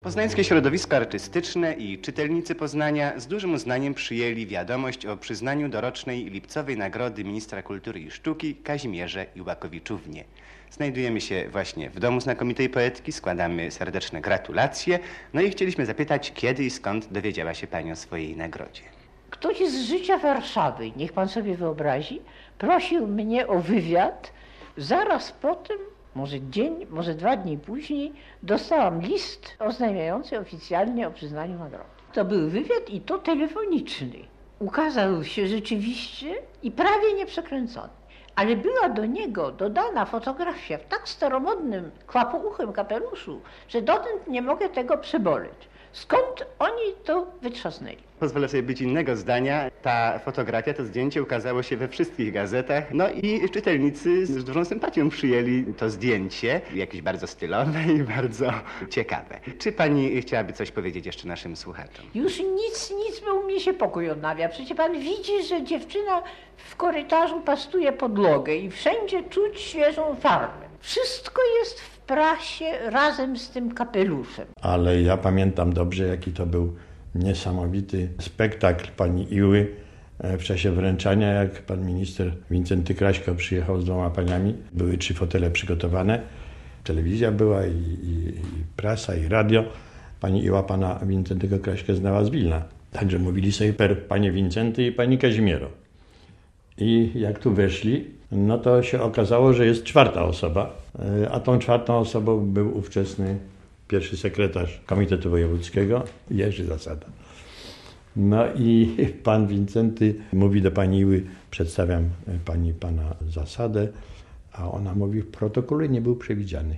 Poznańskie środowisko artystyczne i czytelnicy Poznania z dużym uznaniem przyjęli wiadomość o przyznaniu dorocznej lipcowej nagrody Ministra Kultury i Sztuki Kazimierze Iłakowiczównie. Znajdujemy się właśnie w Domu Znakomitej Poetki, składamy serdeczne gratulacje, no i chcieliśmy zapytać, kiedy i skąd dowiedziała się Pani o swojej nagrodzie. Ktoś z życia Warszawy, niech pan sobie wyobrazi, prosił mnie o wywiad. Zaraz potem, może dzień, może 2 dni później, dostałam list oznajmiający oficjalnie o przyznaniu nagrody. To był wywiad i to telefoniczny. Ukazał się rzeczywiście i prawie nieprzekręcony. Ale była do niego dodana fotografia w tak staromodnym, kłapouchym kapeluszu, że dotąd nie mogę tego przeboleć. Skąd oni to wytrzasnęli? Pozwolę sobie być innego zdania. Ta fotografia, to zdjęcie ukazało się we wszystkich gazetach. No i czytelnicy z dużą sympatią przyjęli to zdjęcie. Jakieś bardzo stylowe i bardzo ciekawe. Czy Pani chciałaby coś powiedzieć jeszcze naszym słuchaczom? Już nic, bo u mnie się pokój odnawia. Przecież pan widzi, że dziewczyna w korytarzu pastuje podłogę i wszędzie czuć świeżą farbę. Wszystko jest w prasie razem z tym kapeluszem. Ale ja pamiętam dobrze, jaki to był niesamowity spektakl pani Iły w czasie wręczania, jak pan minister Wincenty Kraśko przyjechał z 2 paniami. Były 3 fotele przygotowane. Telewizja była i prasa, i radio. Pani Iła pana Wincentego Kraśkę znała z Wilna. Także mówili sobie panie Wincenty i pani Kazimiero. I jak tu weszli, no to się okazało, że jest 4. osoba, a tą 4. osobą był ówczesny pierwszy sekretarz Komitetu Wojewódzkiego, Jerzy Zasada. No i pan Wincenty mówi do pani Iły, przedstawiam pana Zasadę, a ona mówi, w protokole nie był przewidziany.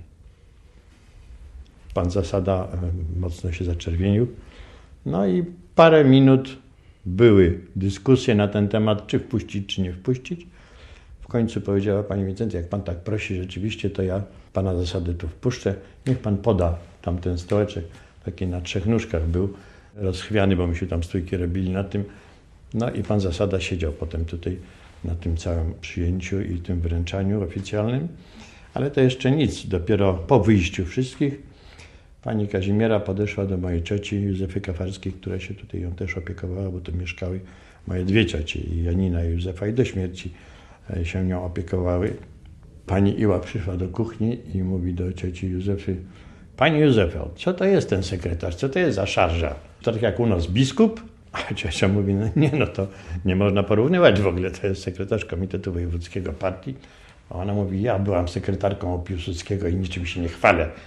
Pan Zasada mocno się zaczerwienił. No i parę minut były dyskusje na ten temat, czy wpuścić, czy nie wpuścić. W końcu powiedziała pani Wincenty, jak pan tak prosi rzeczywiście, to ja pana Zasady tu wpuszczę. Niech pan poda tamten stołeczek, taki na 3 nóżkach był, rozchwiany, bo myśmy tam stójki robili na tym. No i pan Zasada siedział potem tutaj na tym całym przyjęciu i tym wręczaniu oficjalnym. Ale to jeszcze nic, dopiero po wyjściu wszystkich pani Kazimiera podeszła do mojej cioci Józefy Kafarskiej, która się tutaj ją też opiekowała, bo tu mieszkały moje 2 ciocie, i Janina, i Józefa, i do śmierci się nią opiekowały. Pani Iła przyszła do kuchni i mówi do cioci Józefy, pani Józefo, co to jest ten sekretarz, co to jest za szarża? To tak jak u nas biskup? A ciocia mówi, no to nie można porównywać w ogóle, to jest sekretarz Komitetu Wojewódzkiego Partii. A ona mówi, ja byłam sekretarką u Piłsudskiego i niczym się nie chwalę.